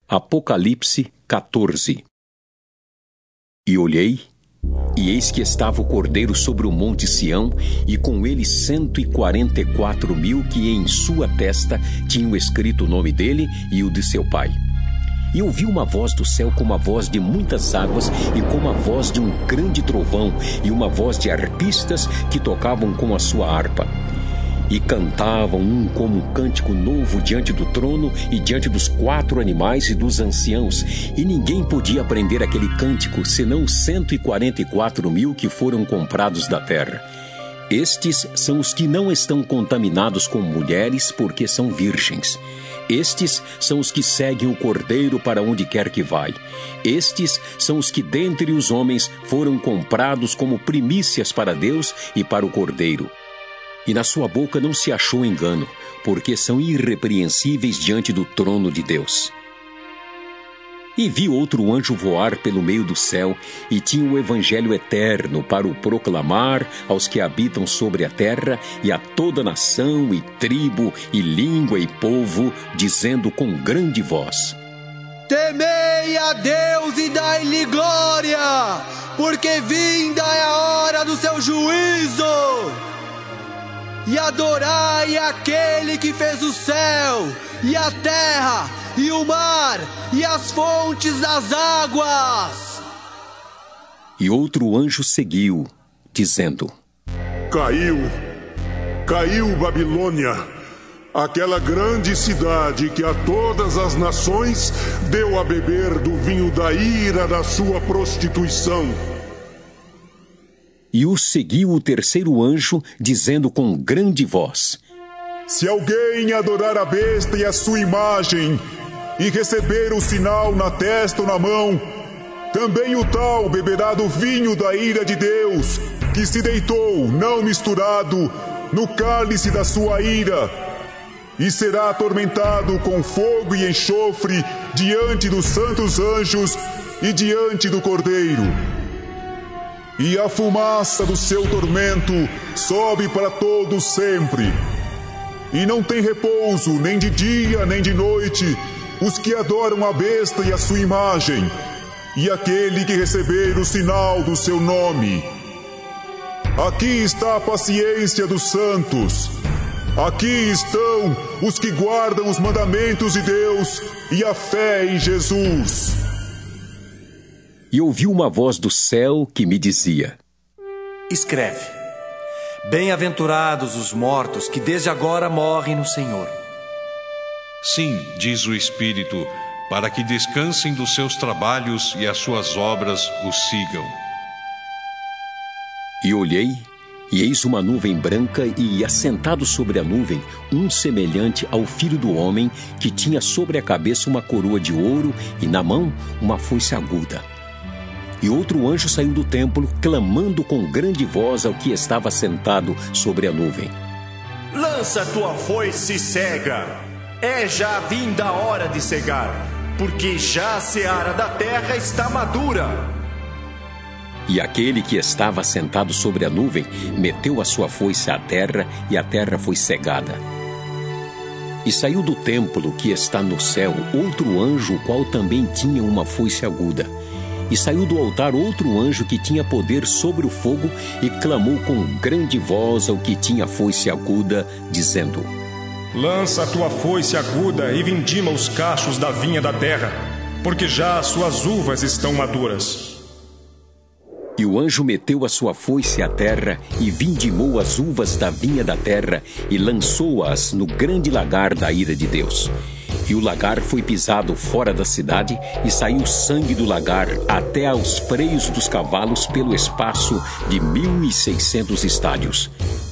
Apocalipse 14. E olhei, e eis que estava o Cordeiro sobre o monte Sião, e com ele 144.000 que em sua testa tinham escrito o nome dele e o de seu pai. E ouvi uma voz do céu como a voz de muitas águas e como a voz de um grande trovão, e uma voz de arpistas que tocavam com a sua harpa. E cantavam um como um cântico novo diante do trono e diante dos 4 animais e dos anciãos. E ninguém podia aprender aquele cântico, senão 144.000 que foram comprados da terra. Estes são os que não estão contaminados com mulheres, porque são virgens. Estes são os que seguem o Cordeiro para onde quer que vai. Estes são os que dentre os homens foram comprados como primícias para Deus e para o Cordeiro. E na sua boca não se achou engano, porque são irrepreensíveis diante do trono de Deus. E vi outro anjo voar pelo meio do céu, e tinha o evangelho eterno para o proclamar aos que habitam sobre a terra, e a toda nação, e tribo, e língua, e povo, dizendo com grande voz: Temei a Deus e dai-lhe glória, porque vinda é a hora do seu juízo. E adorai aquele que fez o céu, e a terra, e o mar, e as fontes das águas. E outro anjo seguiu, dizendo: Caiu Babilônia, aquela grande cidade que a todas as nações deu a beber do vinho da ira da sua prostituição. E o seguiu o terceiro anjo, dizendo com grande voz: Se alguém adorar a besta e a sua imagem, e receber o sinal na testa ou na mão, também o tal beberá do vinho da ira de Deus, que se deitou, não misturado, no cálice da sua ira, e será atormentado com fogo e enxofre diante dos santos anjos e diante do Cordeiro. E a fumaça do seu tormento sobe para todos sempre. E não tem repouso, nem de dia, nem de noite, os que adoram a besta e a sua imagem, e aquele que receber o sinal do seu nome. Aqui está a paciência dos santos. Aqui estão os que guardam os mandamentos de Deus e a fé em Jesus. E ouvi uma voz do céu que me dizia: Escreve: Bem-aventurados os mortos que desde agora morrem no Senhor. Sim, diz o Espírito, para que descansem dos seus trabalhos e as suas obras os sigam. E olhei, e eis uma nuvem branca, e assentado sobre a nuvem, um semelhante ao Filho do Homem, que tinha sobre a cabeça uma coroa de ouro, e na mão uma foice aguda. E outro anjo saiu do templo, clamando com grande voz ao que estava sentado sobre a nuvem: Lança tua foice e cega, é já vinda a hora de cegar, porque já a seara da terra está madura. E aquele que estava sentado sobre a nuvem meteu a sua foice à terra, e a terra foi cegada. E saiu do templo que está no céu outro anjo, o qual também tinha uma foice aguda. E saiu do altar outro anjo que tinha poder sobre o fogo, e clamou com grande voz ao que tinha a foice aguda, dizendo: Lança a tua foice aguda e vindima os cachos da vinha da terra, porque já as suas uvas estão maduras. E o anjo meteu a sua foice à terra, e vindimou as uvas da vinha da terra, e lançou-as no grande lagar da ira de Deus. E o lagar foi pisado fora da cidade, e saiu sangue do lagar até aos freios dos cavalos pelo espaço de 1.600 estádios.